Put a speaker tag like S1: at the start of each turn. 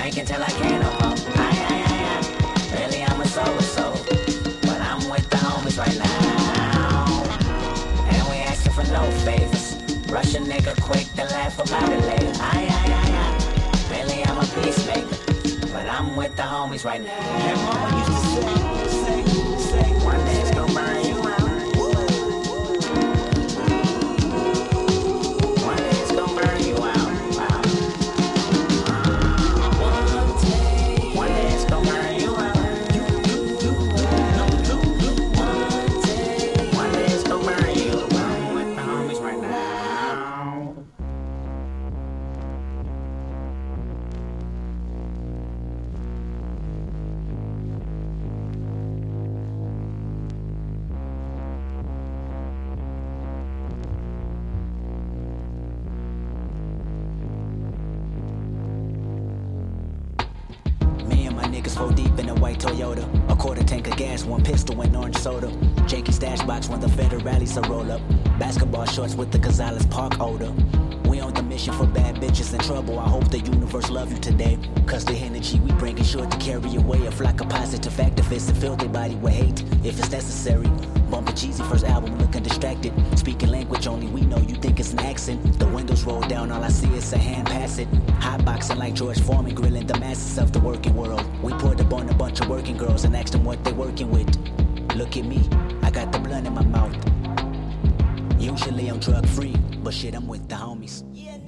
S1: drink until I can't no more. Really, I'm a soul, but I'm with the homies right now. And we asking for no favors. Rush a nigga quick, then laugh about it later. Really, I'm a peacemaker, but I'm with the homies right now. And mama used to say, one day it's gonna burn you out. One day it's gonna burn you out. One day it's gonna burn you out. One day it's gonna burn you out. I'm with the homies right now. Me and my niggas 4 deep in a white Toyota. A quarter tank of gas, 1 pistol and orange soda. Janky stash box when the federales a roll up. Basketball shorts with the Gonzalez Park odor. We on the mission for bad bitches in trouble. I hope the universe love you today. Cause the energy we bring is sure to carry away a flock of positive activists and fill their body with hate if it's necessary. Bumpin' Jeezy first album looking distracted. Speaking language only we know, you think it's an accent. The windows roll down, all I see is a hand pass it. Hotboxing like George Foreman, grilling the masses of the working world. We poured up on a bunch of working girls and asked them what they working with. Look at me, I got the blunt in my mouth. Usually I'm drug free, but shit, I'm with the homies.